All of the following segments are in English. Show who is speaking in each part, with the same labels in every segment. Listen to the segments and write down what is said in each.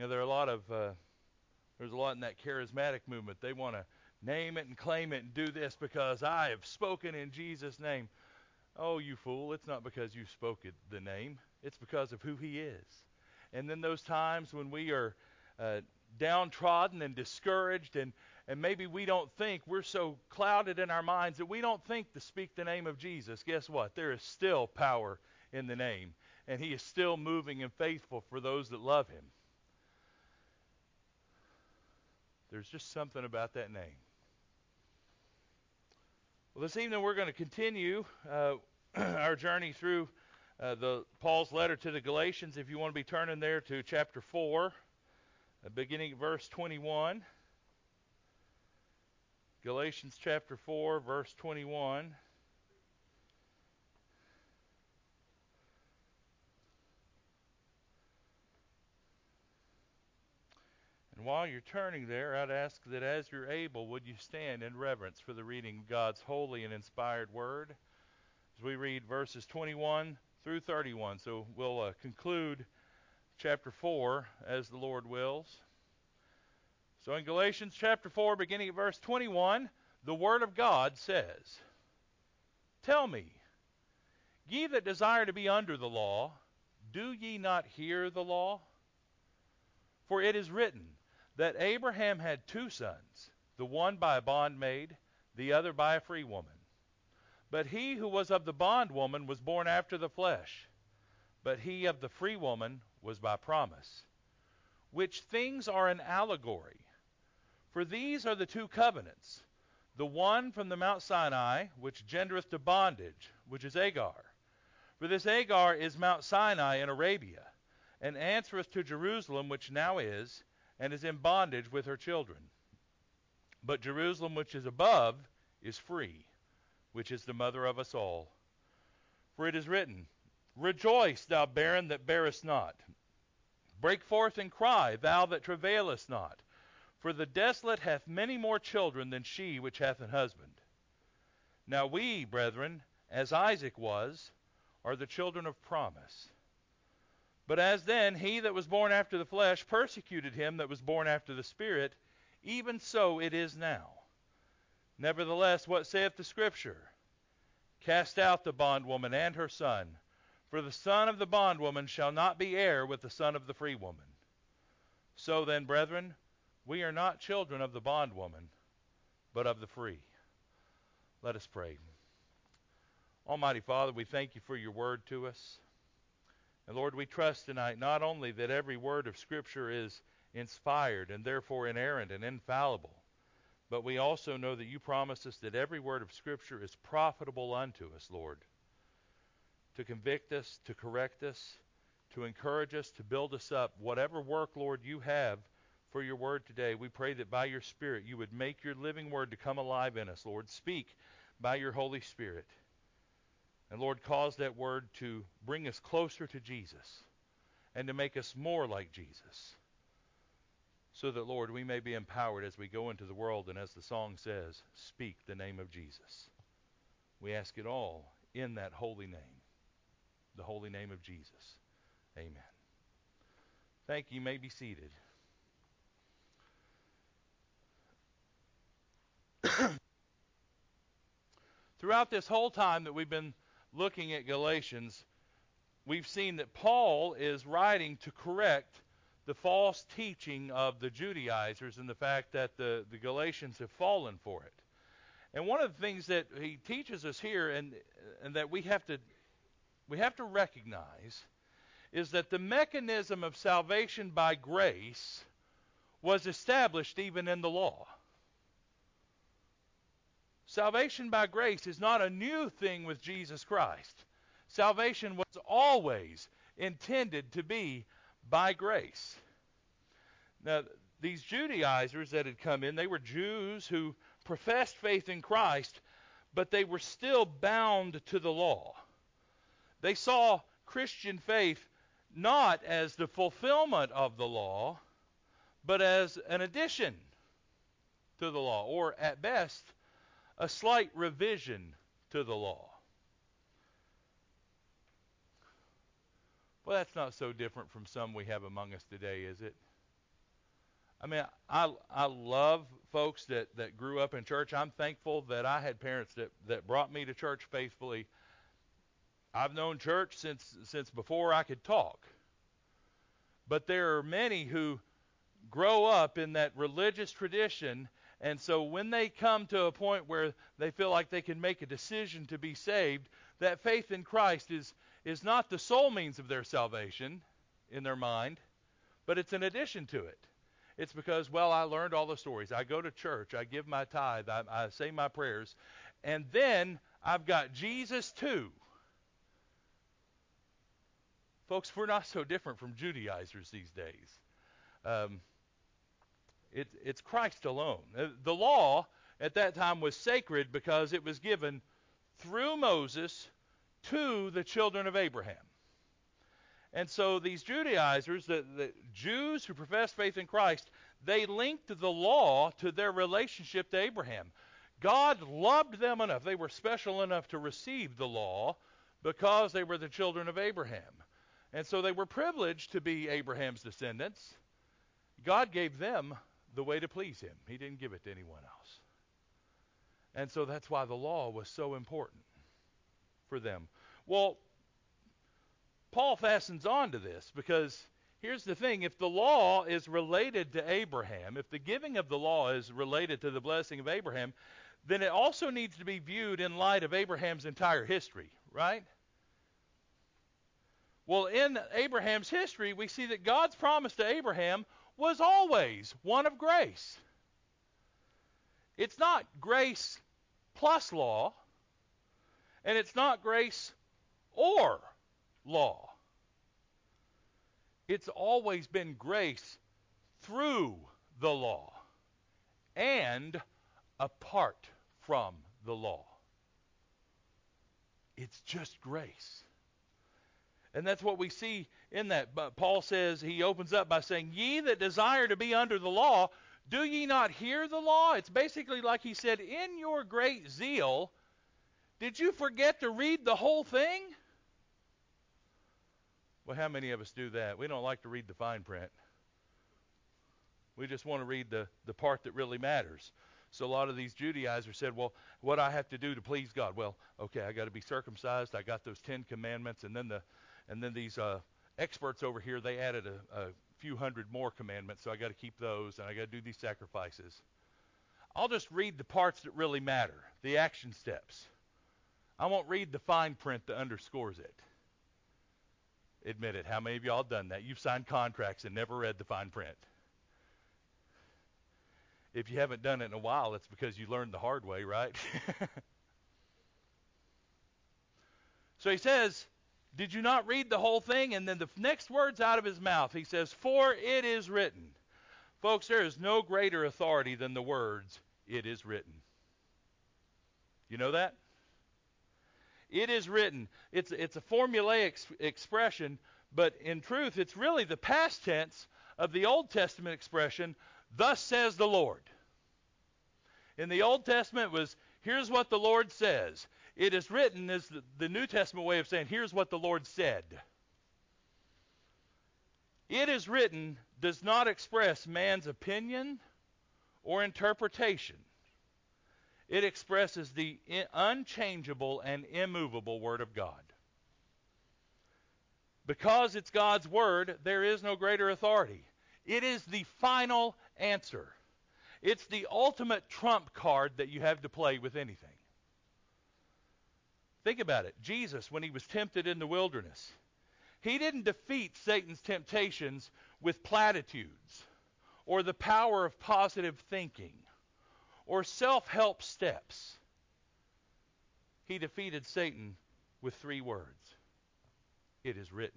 Speaker 1: There are there's a lot in that charismatic movement. They want to name it and claim it and do this because I have spoken in Jesus' name. Oh, you fool, it's not because you spoke the name. It's because of who he is. And then those times when we are downtrodden and discouraged and maybe we don't think, we're so clouded in our minds that we don't think to speak the name of Jesus. Guess what? There is still power in the name. And he is still moving and faithful for those that love him. There's just something about that name. Well, this evening we're going to continue our journey through Paul's letter to the Galatians. If you want to be turning there to chapter 4, beginning at verse 21. Galatians chapter 4, verse 21. And while you're turning there, I'd ask that as you're able, would you stand in reverence for the reading of God's holy and inspired word as we read verses 21 through 31. So we'll conclude chapter 4 as the Lord wills. So in Galatians chapter 4, beginning at verse 21, the word of God says, "Tell me, ye that desire to be under the law, do ye not hear the law? For it is written, that Abraham had two sons, the one by a bondmaid, the other by a free woman. But he who was of the bondwoman was born after the flesh, but he of the free woman was by promise. Which things are an allegory. For these are the two covenants, the one from the Mount Sinai, which gendereth to bondage, which is Agar. For this Agar is Mount Sinai in Arabia, and answereth to Jerusalem, which now is, and is in bondage with her children. But Jerusalem which is above is free, which is the mother of us all. For it is written, Rejoice, thou barren that bearest not. Break forth and cry, thou that travailest not. For the desolate hath many more children than she which hath an husband. Now we, brethren, as Isaac was, are the children of promise. But as then he that was born after the flesh persecuted him that was born after the Spirit, even so it is now. Nevertheless, what saith the Scripture? Cast out the bondwoman and her son, for the son of the bondwoman shall not be heir with the son of the free woman. So then, brethren, we are not children of the bondwoman, but of the free." Let us pray. Almighty Father, we thank you for your word to us. And Lord, we trust tonight not only that every word of Scripture is inspired and therefore inerrant and infallible, but we also know that you promise us that every word of Scripture is profitable unto us, Lord, to convict us, to correct us, to encourage us, to build us up. Whatever work, Lord, you have for your word today, we pray that by your Spirit you would make your living word to come alive in us, Lord. Speak by your Holy Spirit. And Lord, cause that word to bring us closer to Jesus and to make us more like Jesus, so that, Lord, we may be empowered as we go into the world and, as the song says, speak the name of Jesus. We ask it all in that holy name, the holy name of Jesus. Amen. Thank you. You may be seated. Throughout this whole time that we've been looking at Galatians, we've seen that Paul is writing to correct the false teaching of the Judaizers and the fact that the Galatians have fallen for it. And one of the things that he teaches us here and that we have to recognize is that the mechanism of salvation by grace was established even in the law. Salvation by grace is not a new thing with Jesus Christ. Salvation was always intended to be by grace. Now, these Judaizers that had come in, they were Jews who professed faith in Christ, but they were still bound to the law. They saw Christian faith not as the fulfillment of the law, but as an addition to the law, or at best, a slight revision to the law. Well, that's not so different from some we have among us today, is it? I mean, I love folks that grew up in church. I'm thankful that I had parents that brought me to church faithfully. I've known church since before I could talk. But there are many who grow up in that religious tradition, and so when they come to a point where they feel like they can make a decision to be saved, that faith in Christ is not the sole means of their salvation in their mind, but it's an addition to it. It's because, well, I learned all the stories. I go to church. I give my tithe. I say my prayers. And then I've got Jesus too. Folks, we're not so different from Judaizers these days. It's Christ alone. The law at that time was sacred because it was given through Moses to the children of Abraham. And so these Judaizers, the Jews who profess faith in Christ, they linked the law to their relationship to Abraham. God loved them enough. They were special enough to receive the law because they were the children of Abraham. And so they were privileged to be Abraham's descendants. God gave them the way to please him. He didn't give it to anyone else. And so that's why the law was so important for them. Well, Paul fastens on to this because here's the thing. If the law is related to Abraham, if the giving of the law is related to the blessing of Abraham, then it also needs to be viewed in light of Abraham's entire history, right? Well, in Abraham's history, we see that God's promise to Abraham was always one of grace. It's not grace plus law, and it's not grace or law. It's always been grace through the law and apart from the law. It's just grace. And that's what we see in that. But Paul says, he opens up by saying, ye that desire to be under the law, do ye not hear the law? It's basically like he said, in your great zeal, did you forget to read the whole thing? Well, how many of us do that? We don't like to read the fine print. We just want to read the part that really matters. So a lot of these Judaizers said, well, what I have to do to please God? Well, okay, I got to be circumcised. I got those 10 commandments, and then these experts over here, they added a few hundred more commandments, so I got to keep those, and I got to do these sacrifices. I'll just read the parts that really matter, the action steps. I won't read the fine print that underscores it. Admit it. How many of y'all done that? You've signed contracts and never read the fine print. If you haven't done it in a while, it's because you learned the hard way, right? So he says, did you not read the whole thing? And then the next words out of his mouth, he says, for it is written. Folks, there is no greater authority than the words, it is written. You know that? It is written. It's a formulaic expression, but in truth, it's really the past tense of the Old Testament expression, thus says the Lord. In the Old Testament was, here's what the Lord says. It is written is the New Testament way of saying, here's what the Lord said. It is written does not express man's opinion or interpretation. It expresses the unchangeable and immovable Word of God. Because it's God's Word, there is no greater authority. It is the final answer. It's the ultimate trump card that you have to play with anything. Think about it. Jesus, when he was tempted in the wilderness, he didn't defeat Satan's temptations with platitudes or the power of positive thinking or self-help steps. He defeated Satan with 3 words. It is written.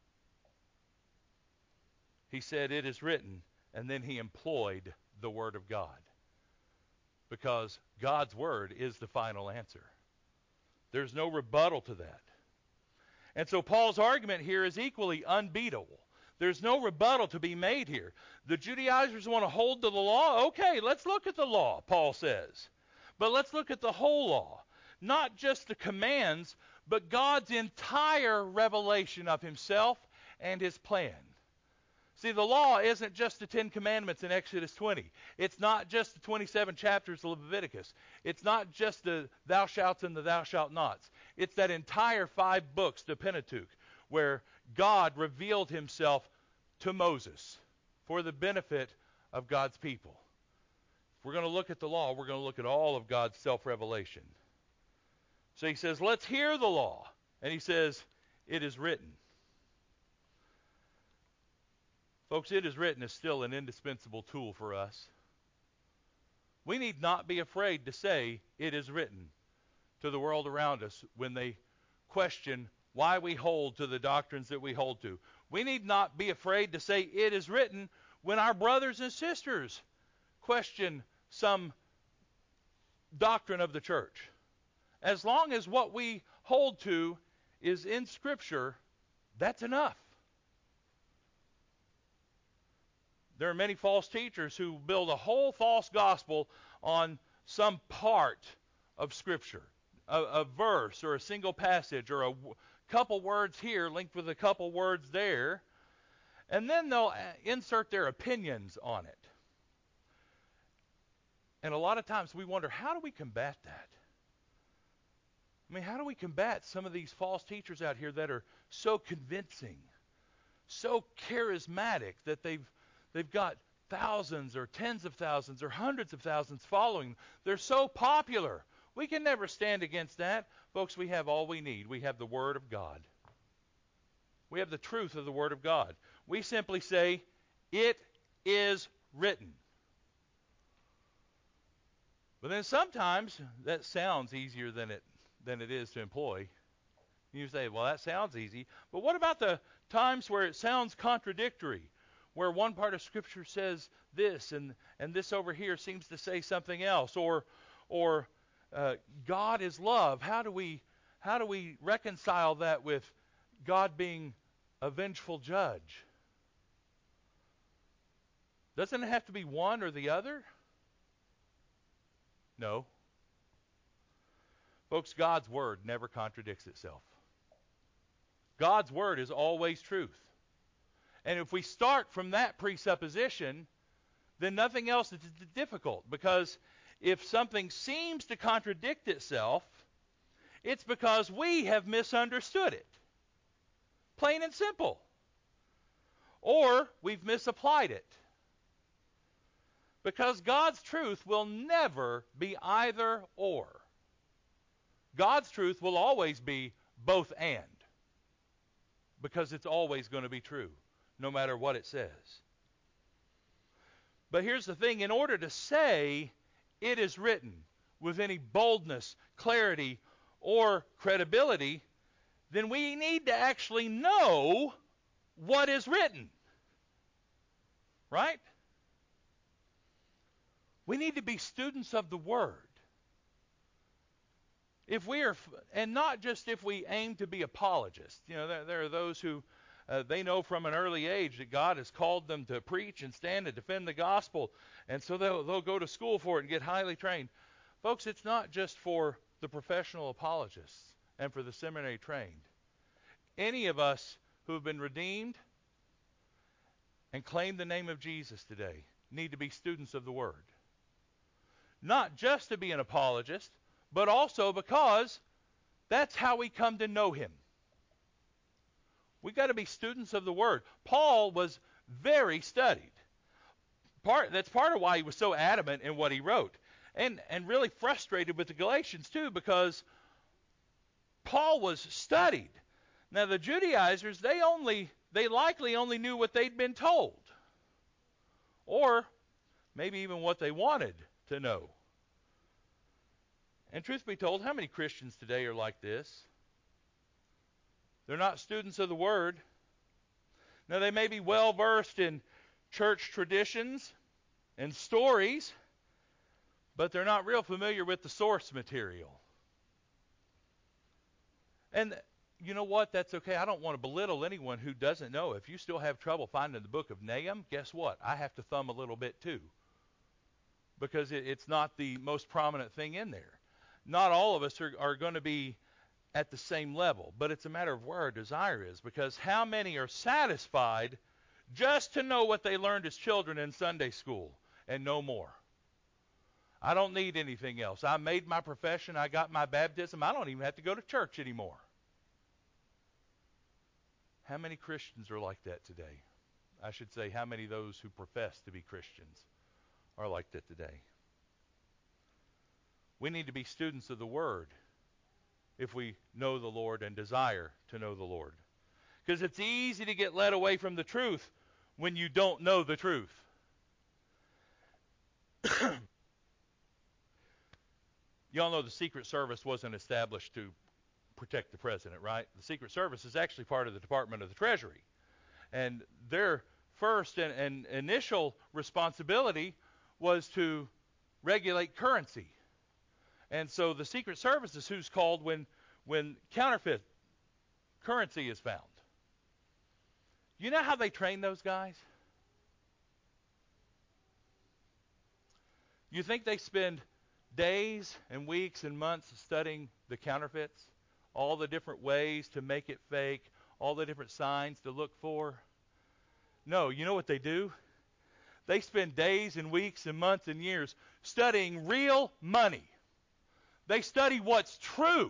Speaker 1: He said, it is written, and then he employed the Word of God. Because God's Word is the final answer. There's no rebuttal to that. And so Paul's argument here is equally unbeatable. There's no rebuttal to be made here. The Judaizers want to hold to the law. Okay, let's look at the law, Paul says. But let's look at the whole law. Not just the commands, but God's entire revelation of himself and his plan. See, the law isn't just the 10 Commandments in Exodus 20. It's not just the 27 chapters of Leviticus. It's not just the thou shalt and the thou shalt nots. It's that entire 5 books, the Pentateuch, where God revealed himself to Moses for the benefit of God's people. If we're going to look at the law, we're going to look at all of God's self-revelation. So he says, let's hear the law. And he says, it is written. Folks, it is written is still an indispensable tool for us. We need not be afraid to say it is written to the world around us when they question why we hold to the doctrines that we hold to. We need not be afraid to say it is written when our brothers and sisters question some doctrine of the church. As long as what we hold to is in Scripture, that's enough. There are many false teachers who build a whole false gospel on some part of Scripture, a verse or a single passage or a couple words here linked with a couple words there, and then they'll insert their opinions on it. And a lot of times we wonder, how do we combat that? I mean, how do we combat some of these false teachers out here that are so convincing, so charismatic that they've got thousands or tens of thousands or hundreds of thousands following? They're so popular. We can never stand against that. Folks, we have all we need. We have the Word of God. We have the truth of the Word of God. We simply say, it is written. But then sometimes that sounds easier than it is to employ. You say, well, that sounds easy. But what about the times where it sounds contradictory? Where one part of Scripture says this and this over here seems to say something else, or God is love. How do we reconcile that with God being a vengeful judge? Doesn't it have to be one or the other? No. Folks, God's Word never contradicts itself. God's Word is always truth. And if we start from that presupposition, then nothing else is difficult. Because if something seems to contradict itself, it's because we have misunderstood it. Plain and simple. Or we've misapplied it. Because God's truth will never be either or. God's truth will always be both and. Because it's always going to be true, no matter what it says. But here's the thing. In order to say it is written with any boldness, clarity, or credibility, then we need to actually know what is written. Right? We need to be students of the Word. If we are, and not just if we aim to be apologists. You know, there are those who they know from an early age that God has called them to preach and stand and defend the gospel, and so they'll go to school for it and get highly trained. Folks, it's not just for the professional apologists and for the seminary trained. Any of us who have been redeemed and claim the name of Jesus today need to be students of the Word. Not just to be an apologist, but also because that's how we come to know Him. We've got to be students of the Word. Paul was very studied. That's part of why he was so adamant in what he wrote. And really frustrated with the Galatians too, because Paul was studied. Now the Judaizers, they likely only knew what they'd been told. Or maybe even what they wanted to know. And truth be told, how many Christians today are like this? They're not students of the Word. Now, they may be well versed in church traditions and stories, but they're not real familiar with the source material. And you know what? That's okay. I don't want to belittle anyone who doesn't know. If you still have trouble finding the book of Nahum, guess what? I have to thumb a little bit too, because it's not the most prominent thing in there. Not all of us are going to be at the same level, but it's a matter of where our desire is, because how many are satisfied just to know what they learned as children in Sunday school and no more. I don't need anything else. I made my profession. I got my baptism. I don't even have to go to church anymore. How many Christians are like that today? I should say, how many of those who profess to be Christians are like that today? We need to be students of the Word if we know the Lord and desire to know the Lord. Because it's easy to get led away from the truth when you don't know the truth. Y'all know the Secret Service wasn't established to protect the president, right? The Secret Service is actually part of the Department of the Treasury. And their first and initial responsibility was to regulate currency. And so the Secret Service is who's called when counterfeit currency is found. You know how they train those guys? You think they spend days and weeks and months studying the counterfeits? All the different ways to make it fake, all the different signs to look for? No, you know what they do? They spend days and weeks and months and years studying real money. They study what's true.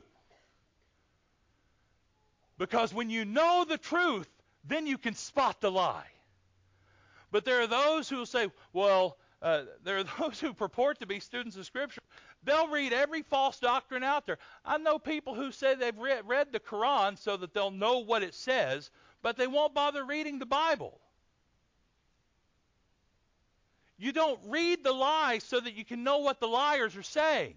Speaker 1: Because when you know the truth, then you can spot the lie. But there are those who will say, well, there are those who purport to be students of Scripture. They'll read every false doctrine out there. I know people who say they've read the Quran so that they'll know what it says, but they won't bother reading the Bible. You don't read the lies so that you can know what the liars are saying.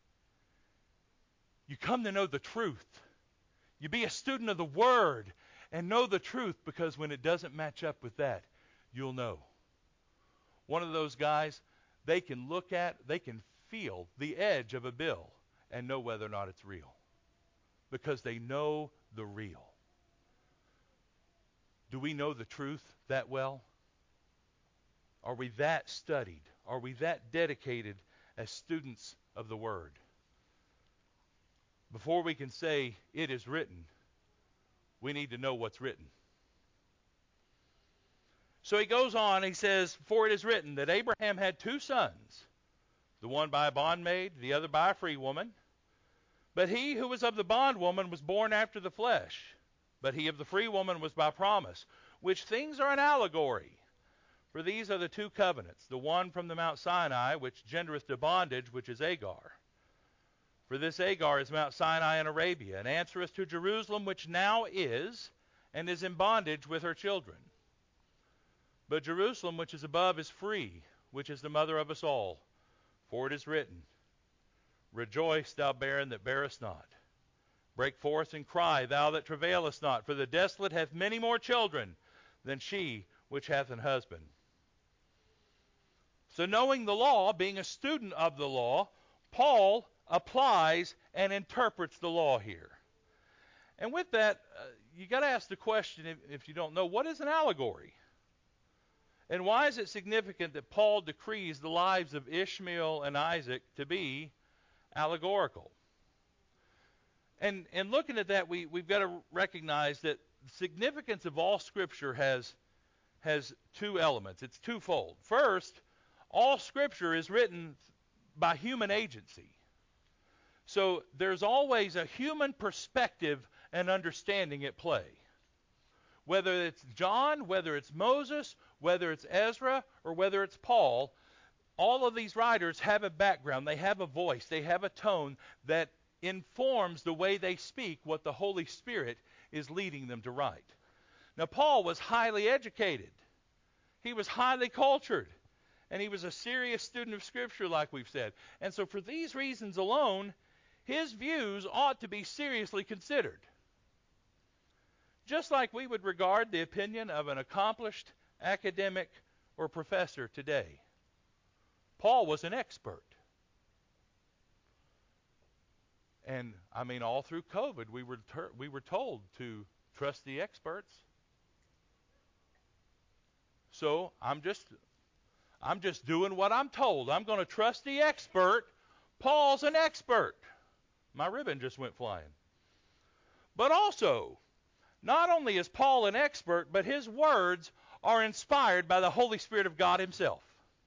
Speaker 1: You come to know the truth. You be a student of the Word and know the truth, because when it doesn't match up with that, you'll know. One of those guys, they can feel the edge of a bill and know whether or not it's real, because they know the real. Do we know the truth that well? Are we that studied? Are we that dedicated as students of the Word? Before we can say it is written, we need to know what's written. So he goes on, he says, for it is written that Abraham had two sons, the one by a bondmaid, the other by a free woman. But he who was of the bondwoman was born after the flesh, but he of the free woman was by promise, which things are an allegory. For these are the two covenants, the one from the Mount Sinai, which gendereth to bondage, which is Agar. For this Agar is Mount Sinai in Arabia, and answereth to Jerusalem, which now is, and is in bondage with her children. But Jerusalem, which is above, is free, which is the mother of us all. For it is written, rejoice, thou barren that bearest not. Break forth and cry, thou that travailest not, for the desolate hath many more children than she which hath an husband. So knowing the law, being a student of the law, Paul applies and interprets the law here. And with that, you got to ask the question, if you don't know, what is an allegory? And why is it significant that Paul decrees the lives of Ishmael and Isaac to be allegorical? And looking at that, we've got to recognize that the significance of all Scripture has two elements. It's twofold. First, all Scripture is written by human agency. So there's always a human perspective and understanding at play. Whether it's John, whether it's Moses, whether it's Ezra, or whether it's Paul, all of these writers have a background. They have a voice. They have a tone that informs the way they speak what the Holy Spirit is leading them to write. Now, Paul was highly educated. He was highly cultured. And he was a serious student of Scripture, like we've said. And so for these reasons alone, his views ought to be seriously considered. Just like we would regard the opinion of an accomplished academic or professor today. Paul was an expert. And, I mean, all through COVID, we were told to trust the experts. So I'm just doing what I'm told. I'm going to trust the expert. Paul's an expert. My ribbon just went flying. But also, not only is Paul an expert, but his words are inspired by the Holy Spirit of God himself.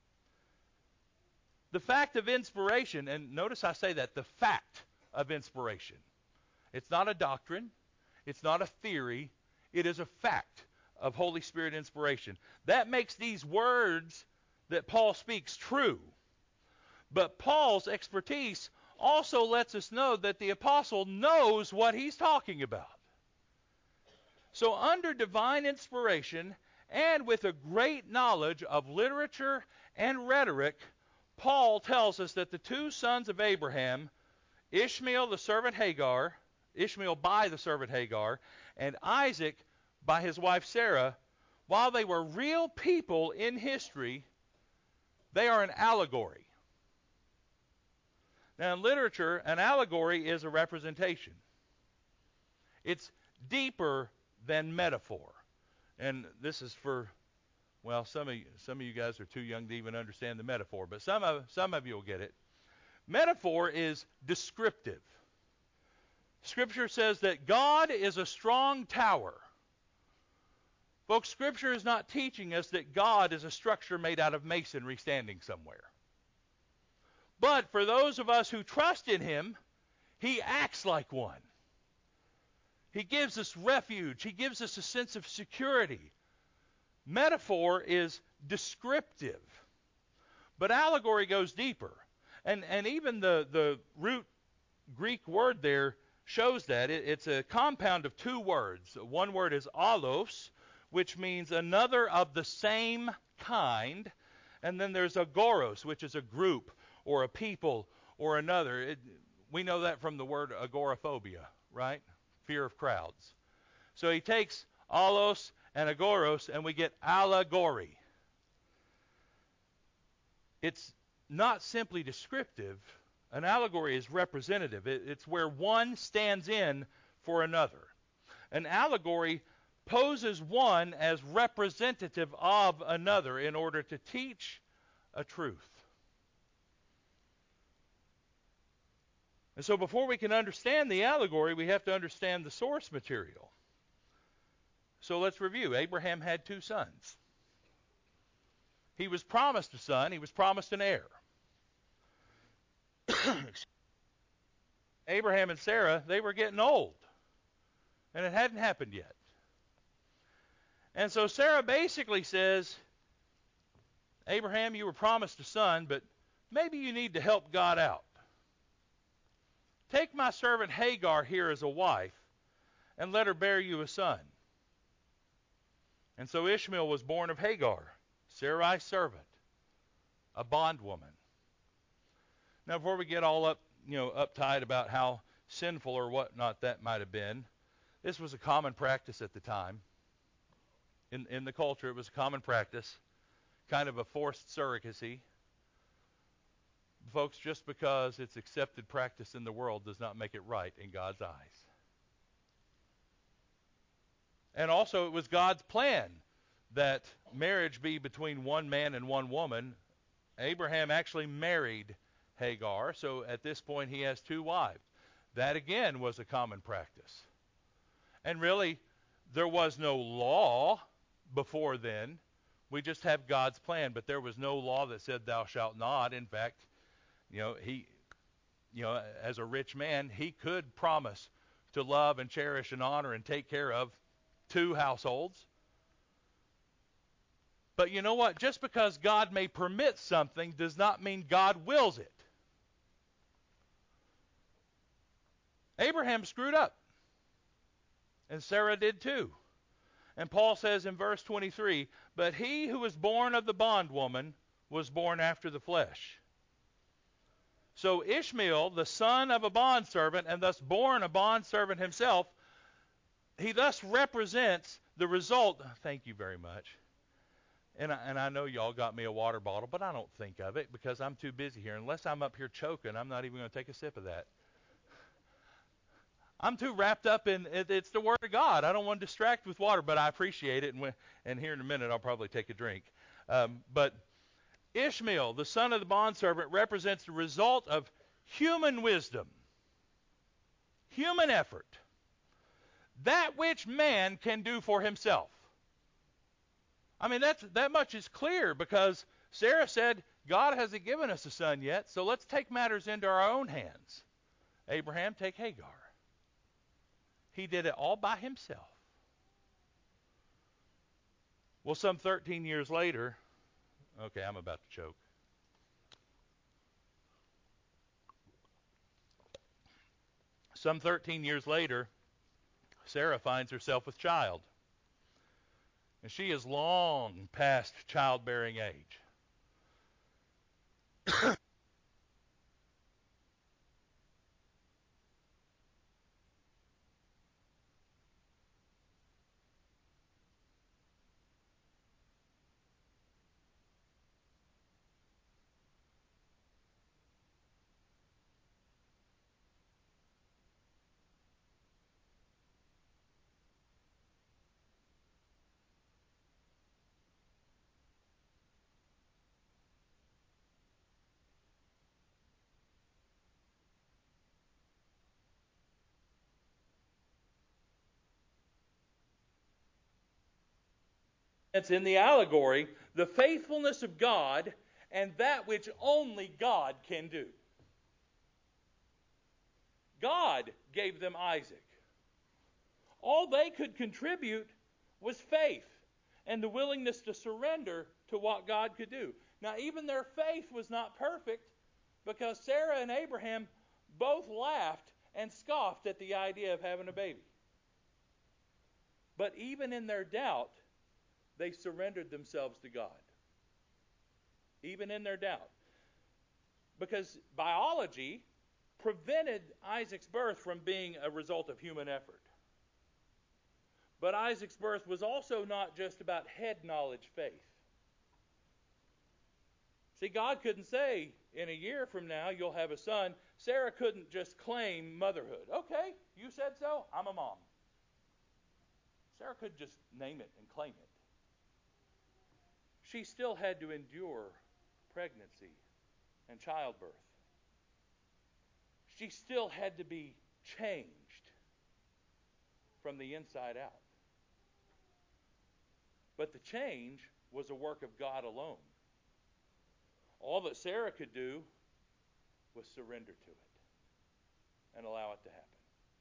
Speaker 1: The fact of inspiration, and notice I say that, the fact of inspiration. It's not a doctrine. It's not a theory. It is a fact of Holy Spirit inspiration. That makes these words that Paul speaks true. But Paul's expertise also lets us know that the apostle knows what he's talking about. So under divine inspiration and with a great knowledge of literature and rhetoric, Paul tells us that the two sons of Abraham, Ishmael by the servant Hagar, and Isaac by his wife Sarah, while they were real people in history, they are an allegory. Now in literature, an allegory is a representation. It's deeper than metaphor. And this is for, well, some of you guys are too young to even understand the metaphor, but some of you will get it. Metaphor is descriptive. Scripture says that God is a strong tower. Folks, Scripture is not teaching us that God is a structure made out of masonry standing somewhere. But for those of us who trust in him, he acts like one. He gives us refuge. He gives us a sense of security. Metaphor is descriptive. But allegory goes deeper. And even the root Greek word there shows that. It's a compound of two words. One word is allos, which means another of the same kind. And then there's agoros, which is a group or a people or another. We know that from the word agoraphobia, right? Fear of crowds. So he takes allos and agoros, and we get allegory. It's not simply descriptive. An allegory is representative. It's where one stands in for another. An allegory poses one as representative of another in order to teach a truth. And so before we can understand the allegory, we have to understand the source material. So let's review. Abraham had two sons. He was promised a son. He was promised an heir. Abraham and Sarah, they were getting old. And it hadn't happened yet. And so Sarah basically says, Abraham, you were promised a son, but maybe you need to help God out. Take my servant Hagar here as a wife, and let her bear you a son. And so Ishmael was born of Hagar, Sarai's servant, a bondwoman. Now, before we get all uptight about how sinful or whatnot that might have been, this was a common practice at the time. In the culture, it was a common practice, kind of a forced surrogacy. Folks, just because it's accepted practice in the world does not make it right in God's eyes. And also, it was God's plan that marriage be between one man and one woman. Abraham actually married Hagar, so at this point he has two wives. That again was a common practice. And really, there was no law before then. We just have God's plan, but there was no law that said thou shalt not. In fact, he, as a rich man, he could promise to love and cherish and honor and take care of two households. But you know what? Just because God may permit something does not mean God wills it. Abraham screwed up. And Sarah did too. And Paul says in verse 23, but he who was born of the bondwoman was born after the flesh. So Ishmael, the son of a bondservant, and thus born a bondservant himself, he thus represents the result. Thank you very much. And I know y'all got me a water bottle, but I don't think of it because I'm too busy here. Unless I'm up here choking, I'm not even going to take a sip of that. I'm too wrapped up in it's the Word of God. I don't want to distract with water, but I appreciate it. And here in a minute, I'll probably take a drink. But Ishmael, the son of the bondservant, represents the result of human wisdom, human effort, that which man can do for himself. I mean, that much is clear because Sarah said, God hasn't given us a son yet, so let's take matters into our own hands. Abraham, take Hagar. He did it all by himself. Well, some 13 years later, okay, I'm about to choke. Some 13 years later, Sarah finds herself with child. And she is long past childbearing age. It's in the allegory, the faithfulness of God and that which only God can do. God gave them Isaac. All they could contribute was faith and the willingness to surrender to what God could do. Now, even their faith was not perfect because Sarah and Abraham both laughed and scoffed at the idea of having a baby. But even in their doubt, they surrendered themselves to God. Even in their doubt. Because biology prevented Isaac's birth from being a result of human effort. But Isaac's birth was also not just about head knowledge faith. See, God couldn't say, in a year from now, you'll have a son. Sarah couldn't just claim motherhood. Okay, you said so, I'm a mom. Sarah could just name it and claim it. She still had to endure pregnancy and childbirth. She still had to be changed from the inside out. But the change was a work of God alone. All that Sarah could do was surrender to it and allow it to happen.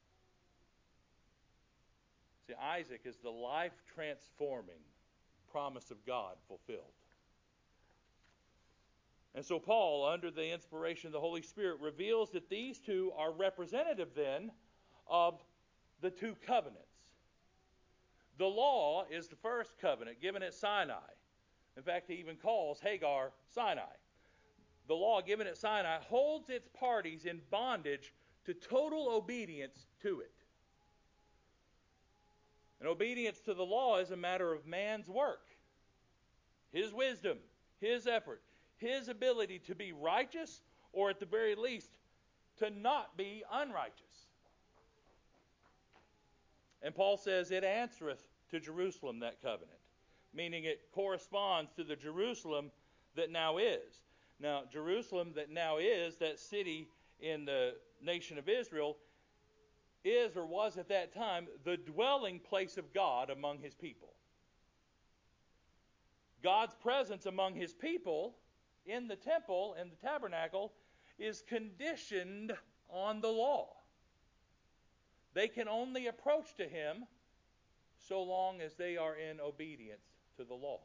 Speaker 1: See, Isaac is the life-transforming promise of God fulfilled. And so Paul, under the inspiration of the Holy Spirit, reveals that these two are representative then of the two covenants. The law is the first covenant given at Sinai. In fact, he even calls Hagar Sinai. The law given at Sinai holds its parties in bondage to total obedience to it. And obedience to the law is a matter of man's work, his wisdom, his effort, his ability to be righteous, or at the very least, to not be unrighteous. And Paul says it answereth to Jerusalem, that covenant, meaning it corresponds to the Jerusalem that now is. Now, Jerusalem that now is, that city in the nation of Israel, is or was at that time the dwelling place of God among his people. God's presence among his people in the temple, in the tabernacle, is conditioned on the law. They can only approach to him so long as they are in obedience to the law.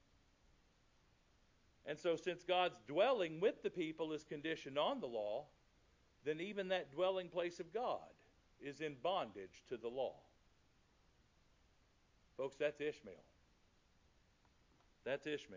Speaker 1: And so since God's dwelling with the people is conditioned on the law, then even that dwelling place of God is in bondage to the law. Folks, that's Ishmael. That's Ishmael.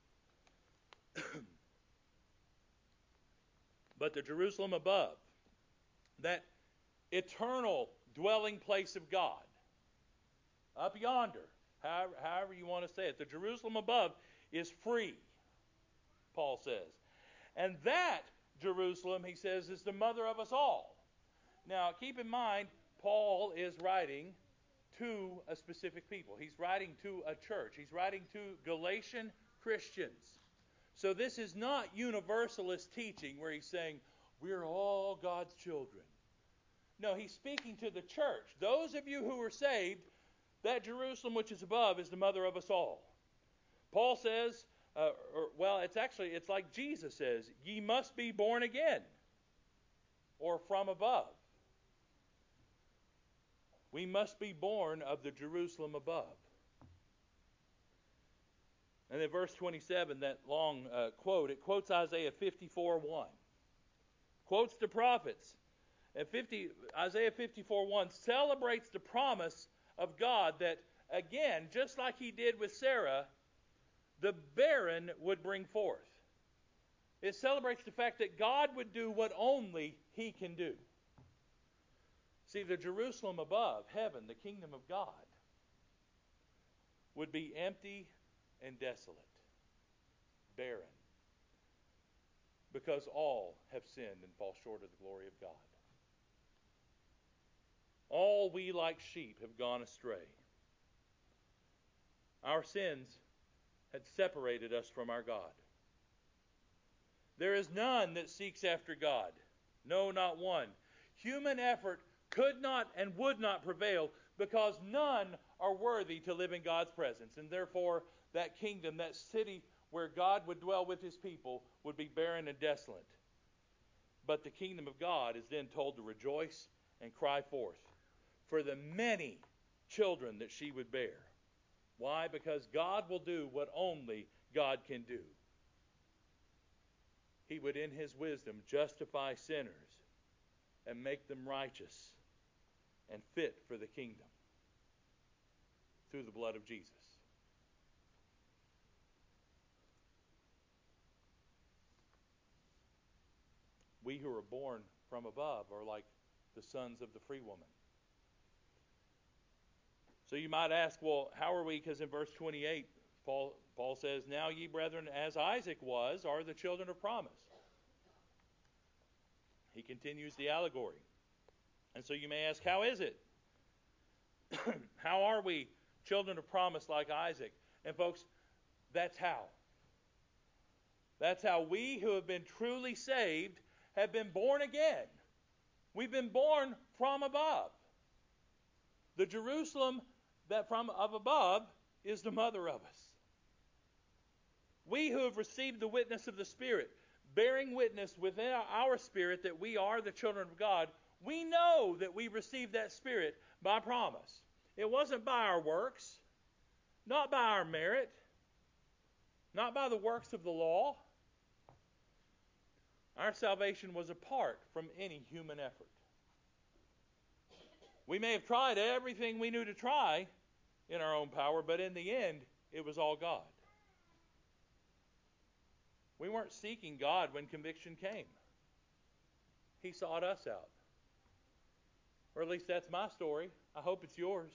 Speaker 1: But the Jerusalem above, that eternal dwelling place of God, up yonder, however you want to say it, the Jerusalem above is free, Paul says. And that Jerusalem, he says, is the mother of us all. Now, keep in mind, Paul is writing to a specific people. He's writing to a church. He's writing to Galatian Christians. So this is not universalist teaching where he's saying, we're all God's children. No, he's speaking to the church. Those of you who are saved, that Jerusalem which is above is the mother of us all. Paul says, it's like Jesus says, ye must be born again, or from above. We must be born of the Jerusalem above. And then verse 27, that long quote, it quotes Isaiah 54:1. Quotes the prophets. Isaiah 54:1 celebrates the promise of God that, again, just like he did with Sarah, the barren would bring forth. It celebrates the fact that God would do what only he can do. See, the Jerusalem above, heaven, the kingdom of God, would be empty and desolate, barren, because all have sinned and fall short of the glory of God. All we like sheep have gone astray. Our sins had separated us from our God. There is none that seeks after God. No, not one. Human effort could not and would not prevail because none are worthy to live in God's presence. And therefore, that kingdom, that city where God would dwell with his people, would be barren and desolate. But the kingdom of God is then told to rejoice and cry forth for the many children that she would bear. Why? Because God will do what only God can do. He would, in his wisdom, justify sinners and make them righteous and fit for the kingdom through the blood of Jesus. We who are born from above are like the sons of the free woman. So you might ask, well, how are we? Because in verse 28, Paul says, now ye brethren, as Isaac was, are the children of promise. He continues the allegory. And so you may ask, how is it? How are we children of promise like Isaac? And folks, that's how. That's how we who have been truly saved have been born again. We've been born from above. The Jerusalem that from above is the mother of us. We who have received the witness of the Spirit, bearing witness within our spirit that we are the children of God, we know that we received that Spirit by promise. It wasn't by our works, not by our merit, not by the works of the law. Our salvation was apart from any human effort. We may have tried everything we knew to try in our own power, but in the end, it was all God. We weren't seeking God when conviction came. He sought us out. Or at least that's my story. I hope it's yours.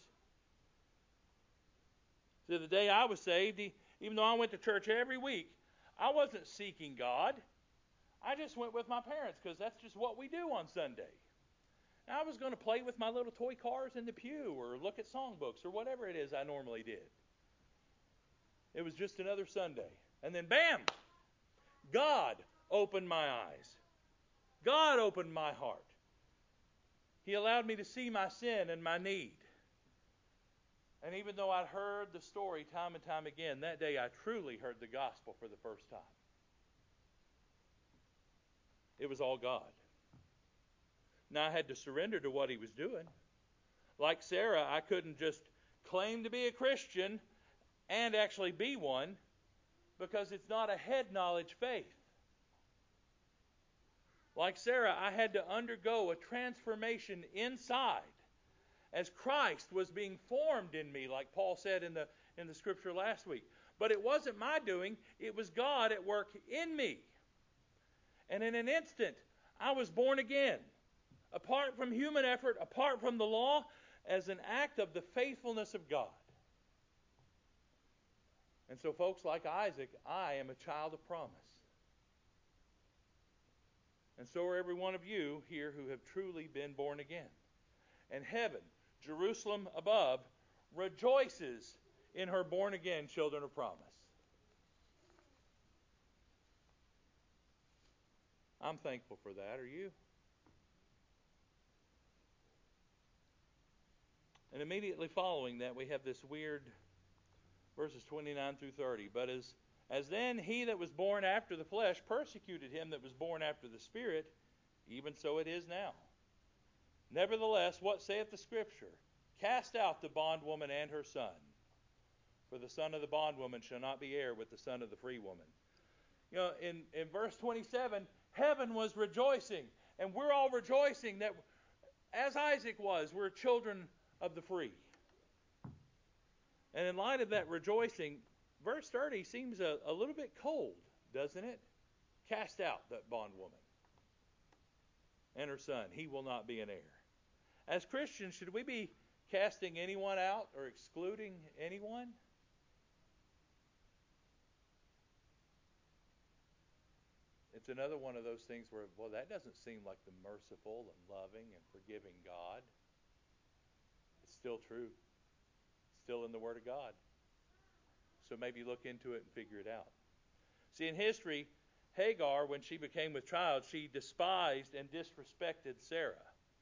Speaker 1: So the day I was saved, even though I went to church every week, I wasn't seeking God. I just went with my parents because that's just what we do on Sunday. And I was going to play with my little toy cars in the pew or look at songbooks or whatever it is I normally did. It was just another Sunday. And then bam! God opened my eyes. God opened my heart. He allowed me to see my sin and my need. And even though I'd heard the story time and time again, that day I truly heard the gospel for the first time. It was all God. Now I had to surrender to what he was doing. Like Sarah, I couldn't just claim to be a Christian and actually be one, because it's not a head knowledge faith. Like Sarah, I had to undergo a transformation inside as Christ was being formed in me, like Paul said in the scripture last week. But it wasn't my doing, it was God at work in me. And in an instant, I was born again, apart from human effort, apart from the law, as an act of the faithfulness of God. And so, folks, like Isaac, I am a child of promise. And so are every one of you here who have truly been born again. And heaven, Jerusalem above, rejoices in her born-again children of promise. I'm thankful for that. Are you? And immediately following that, we have this weird verses 29 through 30. But as then he that was born after the flesh persecuted him that was born after the Spirit, even so it is now. Nevertheless, what saith the Scripture? Cast out the bondwoman and her son, for the son of the bondwoman shall not be heir with the son of the free woman. You know, in verse 27, heaven was rejoicing, and we're all rejoicing that, as Isaac was, we're children of the free. And in light of that rejoicing, verse 30 seems a little bit cold, doesn't it? Cast out that bondwoman and her son. He will not be an heir. As Christians, should we be casting anyone out or excluding anyone? It's another one of those things where, well, that doesn't seem like the merciful and loving and forgiving God. It's still true. It's still in the Word of God. So maybe look into it and figure it out. See, in history, Hagar, when she became with child, she despised and disrespected Sarah.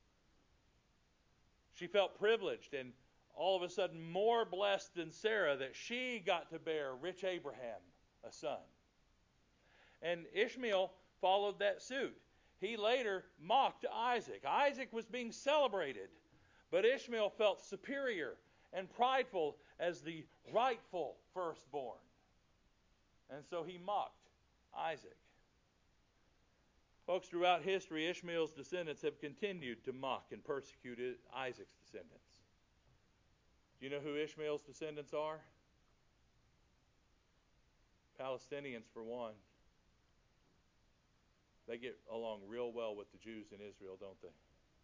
Speaker 1: She felt privileged and all of a sudden more blessed than Sarah that she got to bear rich Abraham a son. And Ishmael followed that suit. He later mocked Isaac. Isaac was being celebrated, but Ishmael felt superior and prideful as the rightful firstborn. And so he mocked Isaac. Folks, throughout history, Ishmael's descendants have continued to mock and persecute Isaac's descendants. Do you know who Ishmael's descendants are? Palestinians, for one. They get along real well with the Jews in Israel, don't they?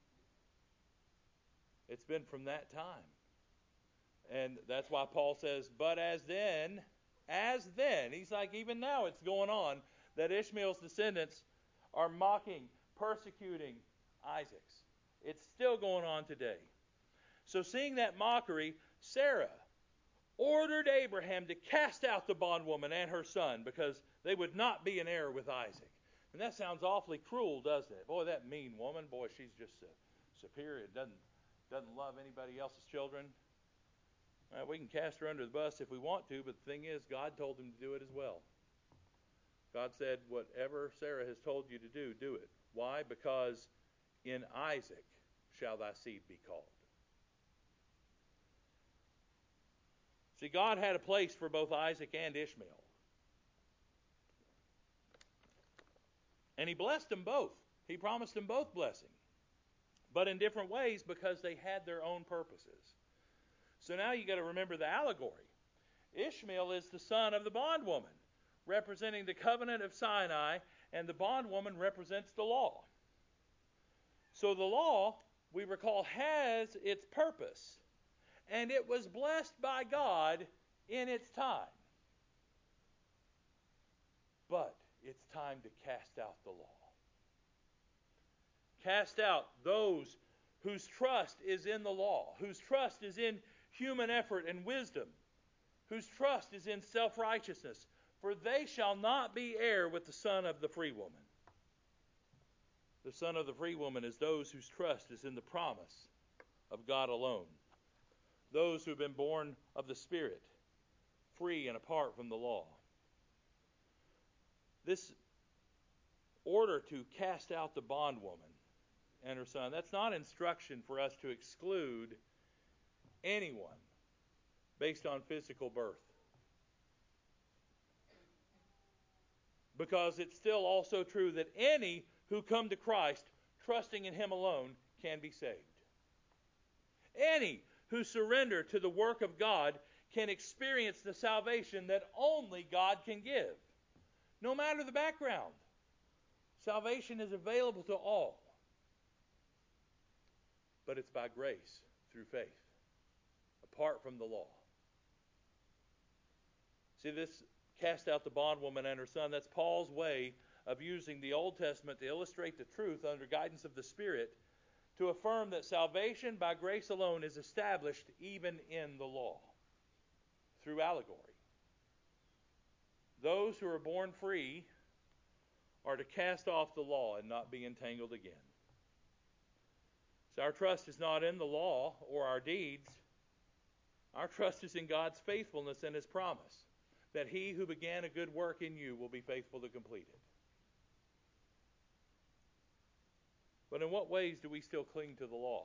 Speaker 1: It's been from that time. And that's why Paul says, but as then, he's like, even now it's going on, that Ishmael's descendants are mocking, persecuting Isaac's. It's still going on today. So seeing that mockery, Sarah ordered Abraham to cast out the bondwoman and her son because they would not be in error with Isaac. And that sounds awfully cruel, doesn't it? Boy, that mean woman, boy, she's just superior. Doesn't love anybody else's children. We can cast her under the bus if we want to, but the thing is, God told him to do it as well. God said, whatever Sarah has told you to do, do it. Why? Because in Isaac shall thy seed be called. See, God had a place for both Isaac and Ishmael. And he blessed them both. He promised them both blessing. But in different ways because they had their own purposes. So now you got to remember the allegory. Ishmael is the son of the bondwoman, representing the covenant of Sinai, and the bondwoman represents the law. So the law, we recall, has its purpose, and it was blessed by God in its time. But it's time to cast out the law. Cast out those whose trust is in the law, whose trust is in human effort and wisdom, whose trust is in self-righteousness, for they shall not be heir with the son of the free woman. The son of the free woman is those whose trust is in the promise of God alone. Those who have been born of the Spirit, free and apart from the law. This order to cast out the bondwoman and her son, that's not instruction for us to exclude anyone based on physical birth. Because it's still also true that any who come to Christ, trusting in Him alone, can be saved. Any who surrender to the work of God can experience the salvation that only God can give. No matter the background, salvation is available to all. But it's by grace, through faith, apart from the law. See, this cast out the bondwoman and her son, that's Paul's way of using the Old Testament to illustrate the truth under guidance of the Spirit, to affirm that salvation by grace alone is established even in the law, through allegory. Those who are born free are to cast off the law and not be entangled again. So our trust is not in the law or our deeds. Our trust is in God's faithfulness and His promise that He who began a good work in you will be faithful to complete it. But in what ways do we still cling to the law?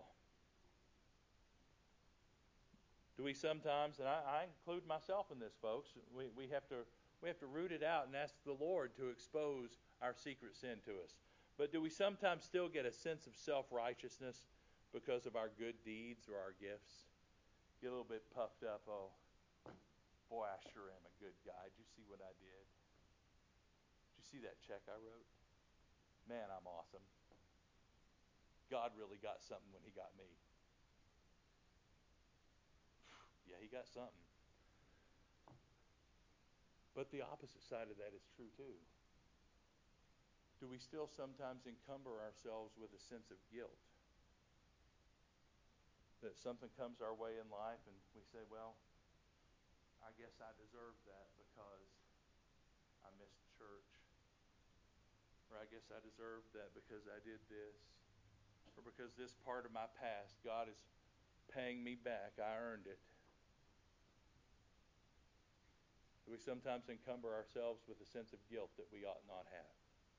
Speaker 1: Do we sometimes, and I include myself in this, folks, we have to root it out and ask the Lord to expose our secret sin to us. But do we sometimes still get a sense of self-righteousness because of our good deeds or our gifts? Get a little bit puffed up. Oh, boy, I sure am a good guy. Did you see what I did? Did you see that check I wrote? Man, I'm awesome. God really got something when He got me. Yeah, He got something. But the opposite side of that is true too. Do we still sometimes encumber ourselves with a sense of guilt? That something comes our way in life and we say, well, I guess I deserve that because I missed church. Or I guess I deserve that because I did this. Or because this part of my past, God is paying me back. I earned it. Do we sometimes encumber ourselves with a sense of guilt that we ought not have?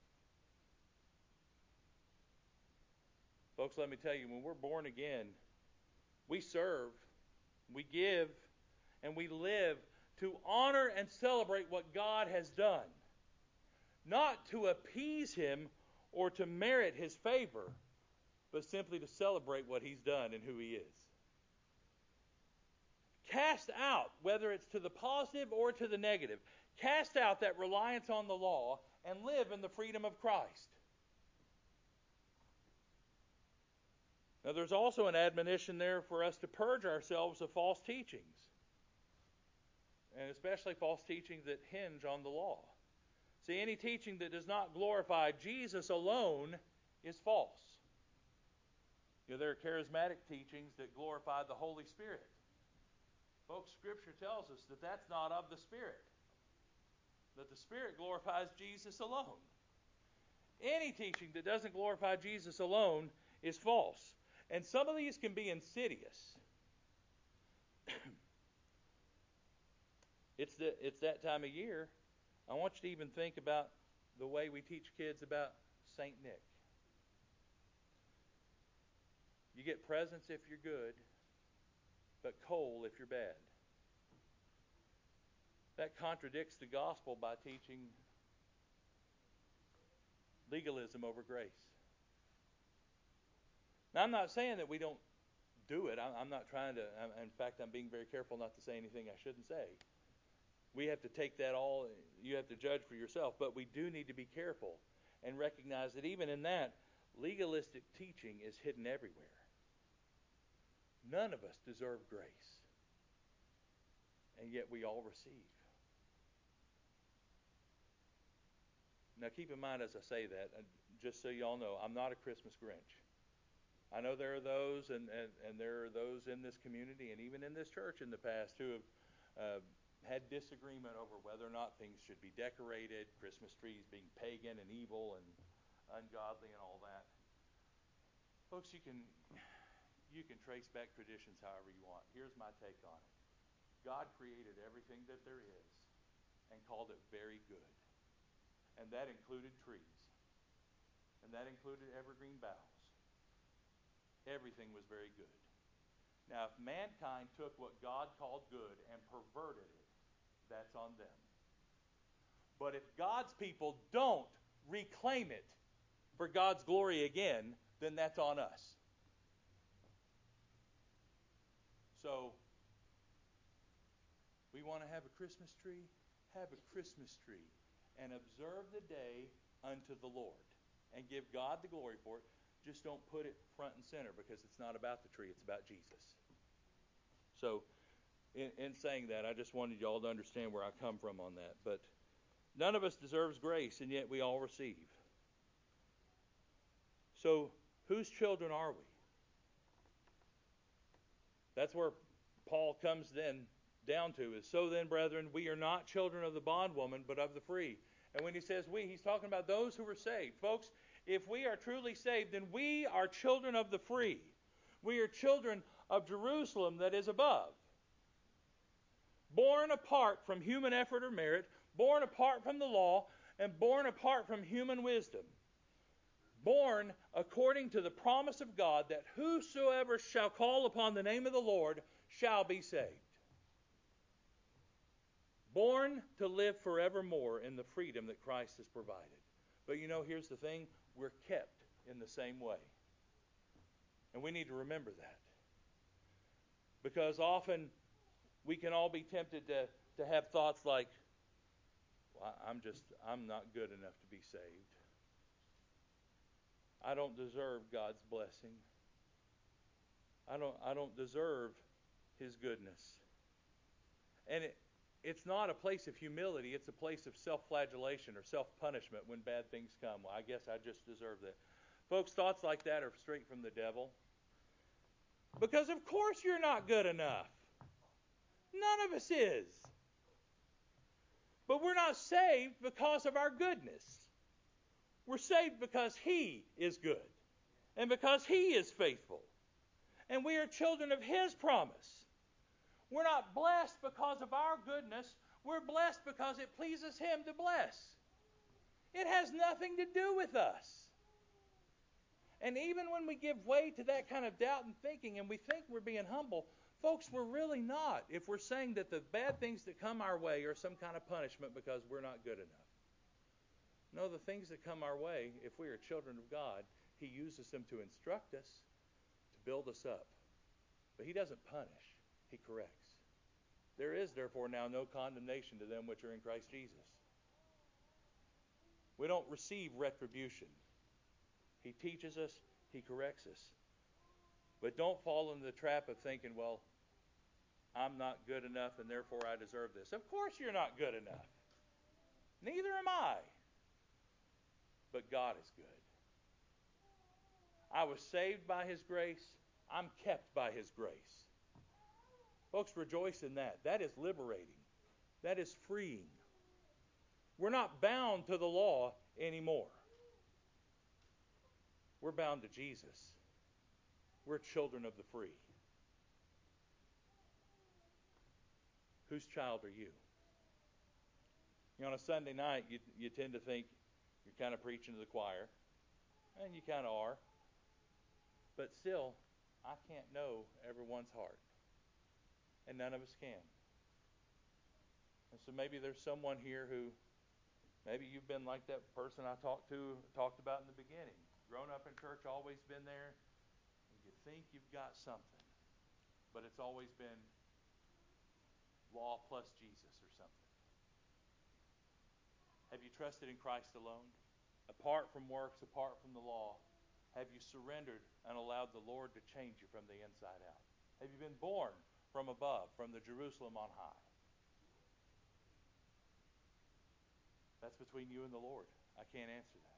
Speaker 1: Folks, let me tell you, when we're born again, we serve, we give, and we live to honor and celebrate what God has done. Not to appease Him or to merit His favor, but simply to celebrate what He's done and who He is. Cast out, whether it's to the positive or to the negative, cast out that reliance on the law and live in the freedom of Christ. Now, there's also an admonition there for us to purge ourselves of false teachings, and especially false teachings that hinge on the law. See, any teaching that does not glorify Jesus alone is false. There are charismatic teachings that glorify the Holy Spirit. Folks, Scripture tells us that that's not of the Spirit, that the Spirit glorifies Jesus alone. Any teaching that doesn't glorify Jesus alone is false. And some of these can be insidious. It's that time of year. I want you to even think about the way we teach kids about St. Nick. You get presents if you're good, but coal if you're bad. That contradicts the gospel by teaching legalism over grace. Now, I'm not saying that we don't do it. I'm not trying to, in fact, I'm being very careful not to say anything I shouldn't say. We have to take that all, you have to judge for yourself, but we do need to be careful and recognize that even in that, legalistic teaching is hidden everywhere. None of us deserve grace, and yet we all receive. Now keep in mind as I say that, just so you all know, I'm not a Christmas Grinch. I know there are those, and there are those in this community and even in this church in the past who have had disagreement over whether or not things should be decorated, Christmas trees being pagan and evil and ungodly and all that. Folks, you can trace back traditions however you want. Here's my take on it. God created everything that there is and called it very good. And that included trees. And that included evergreen boughs. Everything was very good. Now, if mankind took what God called good and perverted it, that's on them. But if God's people don't reclaim it for God's glory again, then that's on us. So, we want to have a Christmas tree? Have a Christmas tree and observe the day unto the Lord and give God the glory for it. Just don't put it front and center because it's not about the tree, it's about Jesus. So, in saying that, I just wanted you all to understand where I come from on that. But none of us deserves grace, and yet we all receive. So, whose children are we? That's where Paul comes then down to is, so then, brethren, we are not children of the bondwoman, but of the free. And when he says we, he's talking about those who are saved. Folks, if we are truly saved, then we are children of the free. We are children of Jerusalem that is above. born apart from human effort or merit, born apart from the law, and born apart from human wisdom. Born according to the promise of God that whosoever shall call upon the name of the Lord shall be saved. Born to live forevermore in the freedom that Christ has provided. But here's the thing, we're kept in the same way. And we need to remember that. Because often we can all be tempted to have thoughts like, well, I'm not good enough to be saved. I don't deserve God's blessing. I don't deserve His goodness. And it's not a place of humility, it's a place of self-flagellation or self-punishment when bad things come. Well, I guess I just deserve that. Folks, thoughts like that are straight from the devil. Because of course you're not good enough. None of us is. But we're not saved because of our goodness. We're saved because He is good. And because He is faithful. And we are children of His promise. We're not blessed because of our goodness. We're blessed because it pleases Him to bless. It has nothing to do with us. And even when we give way to that kind of doubt and thinking and we think we're being humble, folks, we're really not if we're saying that the bad things that come our way are some kind of punishment because we're not good enough. No, the things that come our way, if we are children of God, He uses them to instruct us, to build us up. But He doesn't punish. He corrects. There is, therefore, now no condemnation to them which are in Christ Jesus. We don't receive retribution. He teaches us, He corrects us. But don't fall into the trap of thinking, well, I'm not good enough and therefore I deserve this. Of course you're not good enough. Neither am I. But God is good. I was saved by His grace. I'm kept by His grace. Folks, rejoice in that. That is liberating. That is freeing. We're not bound to the law anymore. We're bound to Jesus. We're children of the free. Whose child are you? On a Sunday night, you tend to think you're kind of preaching to the choir. And you kind of are. But still, I can't know everyone's heart. And none of us can. And so maybe there's someone here who, maybe you've been like that person I talked about in the beginning. Grown up in church, always been there. And you think you've got something. But it's always been law plus Jesus or something. Have you trusted in Christ alone? Apart from works, apart from the law, have you surrendered and allowed the Lord to change you from the inside out? Have you been born from above, from the Jerusalem on high? That's between you and the Lord. I can't answer that.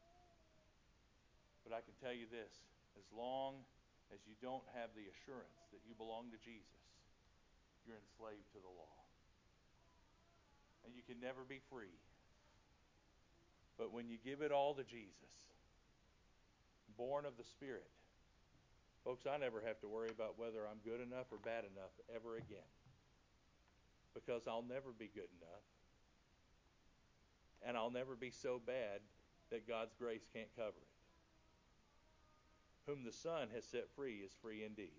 Speaker 1: But I can tell you this, as long as you don't have the assurance that you belong to Jesus, you're enslaved to the law. And you can never be free. But when you give it all to Jesus, born of the Spirit, folks, I never have to worry about whether I'm good enough or bad enough ever again. Because I'll never be good enough. And I'll never be so bad that God's grace can't cover it. Whom the Son has set free is free indeed.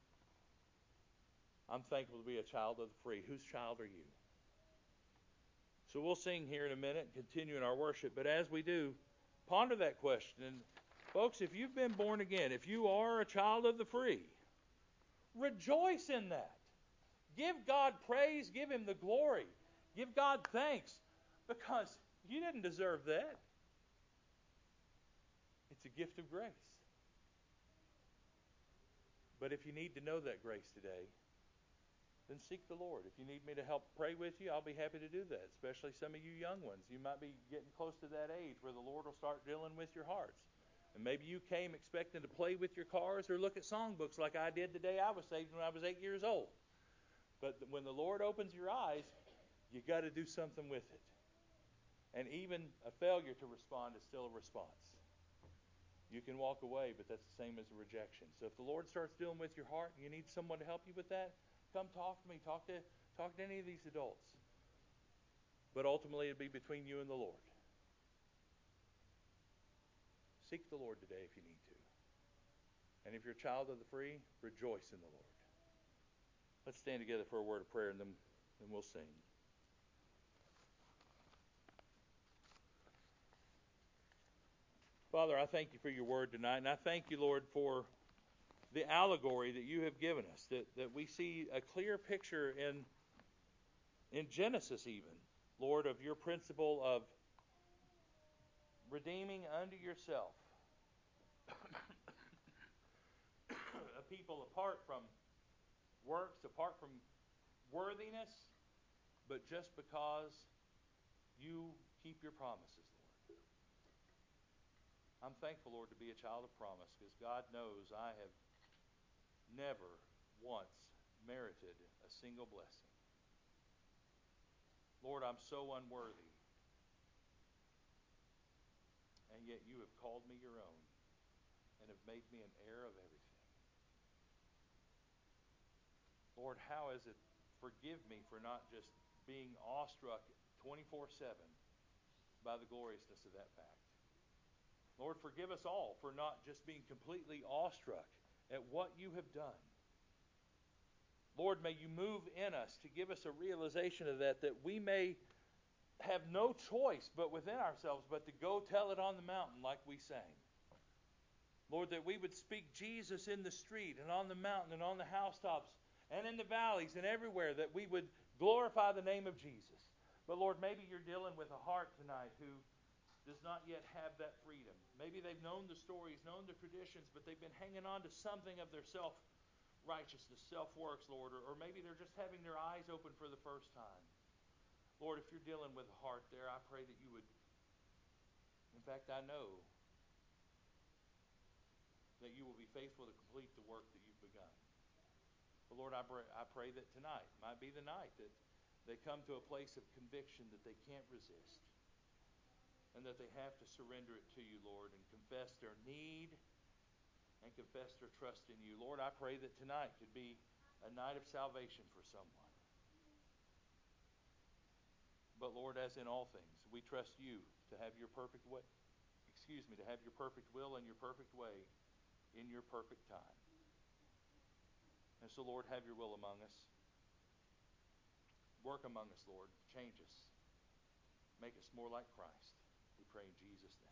Speaker 1: I'm thankful to be a child of the free. Whose child are you? So we'll sing here in a minute and continue in our worship. But as we do, ponder that question. And folks, if you've been born again, if you are a child of the free, rejoice in that. Give God praise. Give Him the glory. Give God thanks. Because you didn't deserve that. It's a gift of grace. But if you need to know that grace today, then seek the Lord. If you need me to help pray with you, I'll be happy to do that, especially some of you young ones. You might be getting close to that age where the Lord will start dealing with your hearts. And maybe you came expecting to play with your cars or look at songbooks like I did the day I was saved when I was 8 years old. But when the Lord opens your eyes, you got to do something with it. And even a failure to respond is still a response. You can walk away, but that's the same as a rejection. So if the Lord starts dealing with your heart and you need someone to help you with that, come talk to me. Talk Talk to any of these adults. But ultimately, it'll be between you and the Lord. Seek the Lord today if you need to. And if you're a child of the free, rejoice in the Lord. Let's stand together for a word of prayer, and then we'll sing. Father, I thank you for your word tonight, and I thank you, Lord, for the allegory that you have given us, that we see a clear picture in Genesis even, Lord, of your principle of redeeming unto yourself a people apart from works, apart from worthiness, but just because you keep your promises, Lord. I'm thankful, Lord, to be a child of promise, because God knows I have never once merited a single blessing. Lord, I'm so unworthy, and yet you have called me your own and have made me an heir of everything. Lord, how is it? Forgive me for not just being awestruck 24/7 by the gloriousness of that fact. Lord, forgive us all for not just being completely awestruck at what you have done. Lord, may you move in us to give us a realization of that we may have no choice but within ourselves but to go tell it on the mountain like we sang. Lord, that we would speak Jesus in the street and on the mountain and on the housetops and in the valleys and everywhere, that we would glorify the name of Jesus. But Lord, maybe you're dealing with a heart tonight who does not yet have that freedom. Maybe they've known the stories, known the traditions, but they've been hanging on to something of their self-righteousness, self-works, Lord, or maybe they're just having their eyes open for the first time. Lord, if you're dealing with a heart there, I pray that you would, in fact, I know that you will be faithful to complete the work that you've begun. But Lord, I pray that tonight might be the night that they come to a place of conviction that they can't resist, and that they have to surrender it to you, Lord, and confess their need and confess their trust in you. Lord, I pray that tonight could be a night of salvation for someone. But Lord, as in all things, we trust you to have your perfect way, to have your perfect will and your perfect way in your perfect time. And so, Lord, have your will among us. Work among us, Lord. Change us. Make us more like Christ. We pray in Jesus' name.